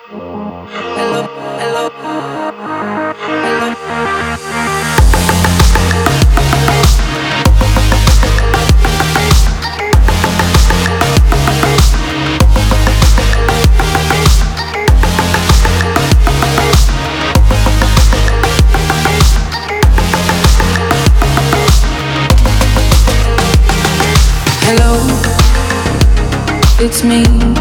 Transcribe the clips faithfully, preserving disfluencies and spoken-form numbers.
Hello, hello, hello, it's me.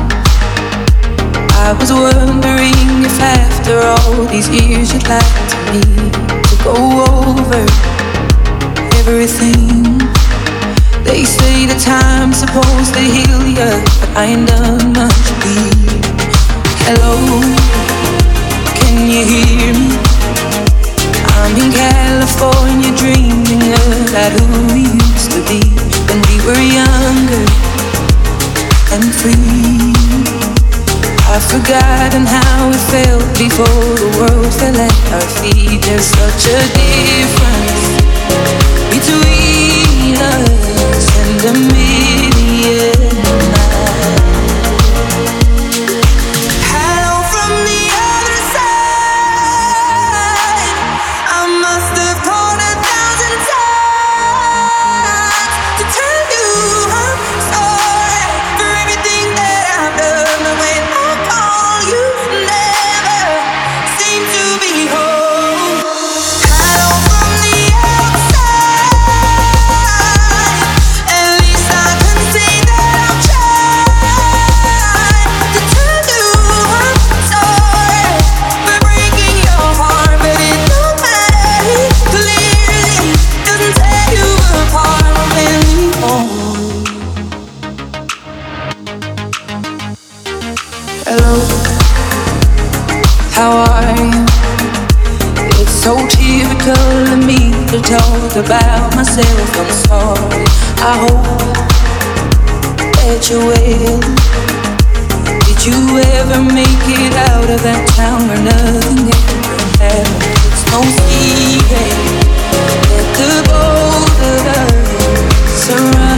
I was wondering if after all these years you'd like to me to go over everything. They say the time's supposed to heal ya, but I ain't done much bleed. Hello, can you hear me? I'm in California dreaming about who we used to be when we were younger and free. I've forgotten how it felt before the world fell at our feet. There's such a difference between us and a million miles. Hello from the other side. I must have called a thousand times to tell you I'm sorry for everything that I've done. But when I call, you never seem to be home. Hello from the outside. At least I can say that I've tried to tell you I'm sorry for breaking your heart, but it don't matter. Clearly doesn't tear you apart anymore. Hello, how are you? It's so typical of me to talk about myself. I'm sorry. I hope that you're well. Did you ever make it out of that town where nothing ever happened? It's no secret that the both of us are running.